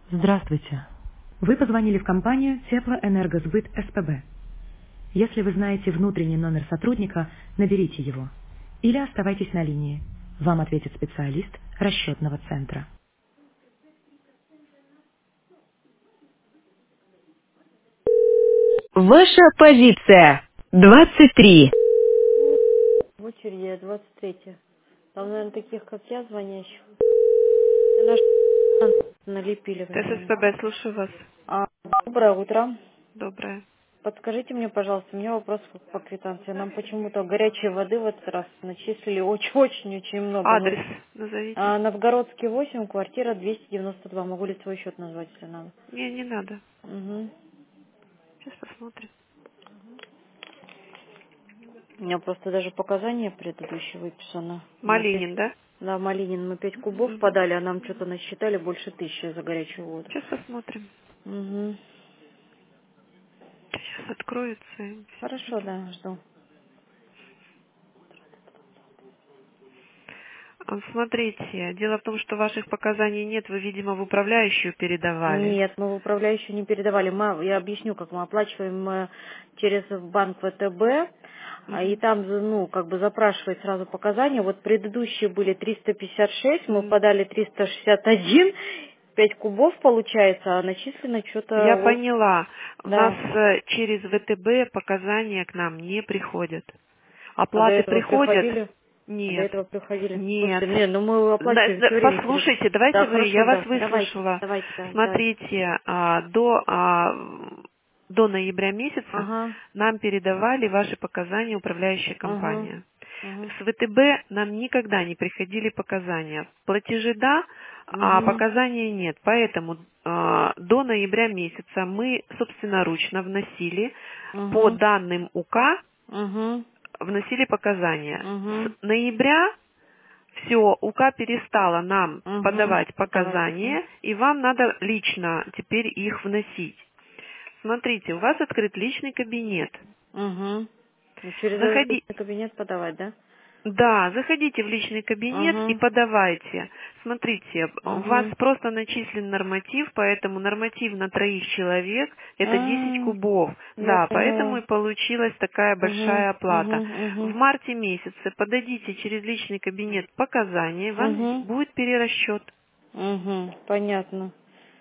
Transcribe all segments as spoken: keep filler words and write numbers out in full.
Здравствуйте. Вы позвонили в компанию Теплоэнергосбыт СПБ. Если вы знаете внутренний номер сотрудника, наберите его. Или оставайтесь на линии. Вам ответит специалист расчетного центра. Ваша позиция. двадцать три. В очереди двадцать третья. Там, наверное, таких, как я, звонящих. Наш налепили временно. ТССПБ, слушаю вас. А, доброе утро. Доброе. Подскажите мне, пожалуйста, у меня вопрос по по квитанции. Нам почему-то горячей воды в этот раз начислили очень-очень-очень много. Мы... Адрес назовите. А, Новгородский восемь, квартира двести девяносто два. Могу ли свой счет назвать, если надо? Не, не надо. Угу. Сейчас посмотрим. У меня просто даже показания предыдущие выписано. Мы пять... Малинин, да? Да, Малинин, мы пять кубов Угу. подали, а нам что-то насчитали больше тысячи за горячую воду. Сейчас посмотрим. Угу. Сейчас откроется. Хорошо, да, жду. А, Смотрите, дело в том, что ваших показаний нет, вы, видимо, в управляющую передавали. Нет, мы в управляющую не передавали. Мы, я объясню, как мы оплачиваем мы через банк ВТБ, а, и Угу. там, ну, как бы запрашивает сразу показания. Вот предыдущие были триста пятьдесят шесть, мы М. подали триста шестьдесят один, пять кубов получается, а начислено Я что-то, поняла. У нас да. э, через ВТБ показания к нам не приходят. А до Оплаты этого приходят? приходили? А до Нет. этого приходили? Нет. Слушайте, не, ну мы Да, оплачиваем да, все время через... послушайте, давайте Да, вы, хорошо, я вас да, давайте, выслушала. давайте, да, давайте. Смотрите, а, до, а, до ноября месяца Ага, нам передавали ваши показания управляющая ага, компания. ага. С ВТБ нам никогда не приходили показания. Платежи да, а Угу. показания нет. Поэтому а, до ноября месяца мы собственноручно вносили по Угу. данным УК, Угу. вносили показания. Угу. С ноября все, УК перестала нам Угу. подавать Давай. Угу. показания, и вам надо лично теперь их вносить. Смотрите, у вас открыт личный кабинет. Угу. Через этот Заходи, личный кабинет подавать, да? да, заходите в личный кабинет и Угу. подавайте. Смотрите, у вас Угу. просто начислен норматив, поэтому норматив на троих человек это десять А, кубов. я Да, поэтому поняла. и получилась такая Угу. большая оплата. Угу. В Угу. марте месяце подадите через личный кабинет показания, вам Угу. будет перерасчет. Угу. Понятно.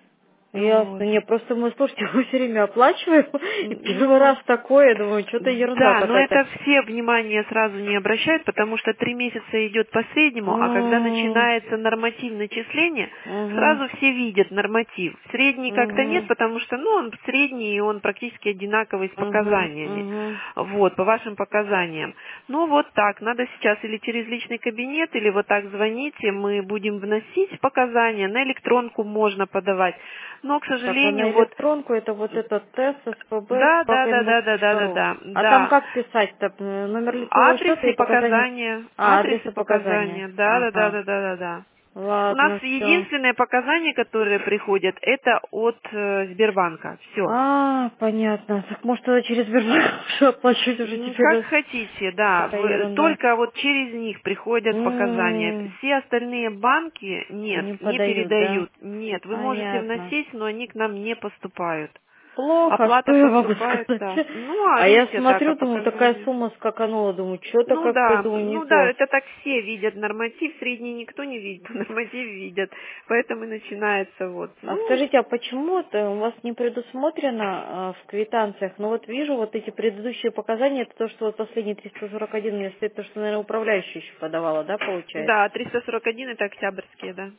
Ясно. Вот. Не, просто мы, слушайте, мы все время оплачиваем, и первый Ну, раз такое, думаю, что-то ерунда да, но какая-то. это все внимание сразу не обращают, потому что три месяца идет по среднему, а когда М, начинается норматив начисления, Угу. сразу все видят норматив. Средний как-то нет, Угу. потому что, ну, он средний, и он практически одинаковый с Угу. показаниями. Угу. Вот, по вашим показаниям. Ну, вот так, надо сейчас или через личный кабинет, или вот так звоните, мы будем вносить показания, на электронку можно подавать. Но, к Так, а на сожалению, вот электронку это вот этот тест, СПБ, да, да, собака да, да, да, да, да, инвест.ру. да, А там да. как писать-то? М, Номер лицевого Адрес счета и и показания? показания. А, Адрес адрес и и показания. показания. Да, да, да, Ага. да, да, да, да. У нас Ладно, все. единственное показание, которое приходят, это от э, Сбербанка. Все. А, понятно. Так может тогда через Сбербанк уже оплачивать уже М, теперь Как раз хотите, да. такая В- ерунда. Только вот через них приходят показания. М, Все остальные банки нет, Не не подают, да? передают. Нет, вы можете Понятно. вносить, но они к нам не поступают. Плохо, что Оплата я могу поступает, сказать? да. Ну, а А я видите, так, а смотрю, думаю, такая показания. сумма скаканула, думаю, что-то Ну как-то, да, думаю, не ну да, то. это так все видят норматив, средний никто не видит, норматив видят, поэтому и начинается вот. А Ну, скажите, а почему это у вас не предусмотрено а, в квитанциях? Ну вот вижу вот эти предыдущие показания, это то, что вот последний триста сорок один мне стоит, то, что, наверное, управляющая еще подавала, да, получается? да, триста сорок один это октябрьские, да.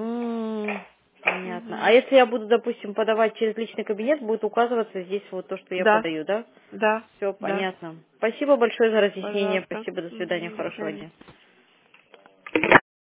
М, Понятно. А Мгм. если я буду, допустим, подавать через личный кабинет, будет указываться здесь вот то, что я Да, подаю, да? да, Все да, понятно. Спасибо большое за разъяснение. пожалуйста. Спасибо, до свидания, Мгм, до хорошего свидания. дня.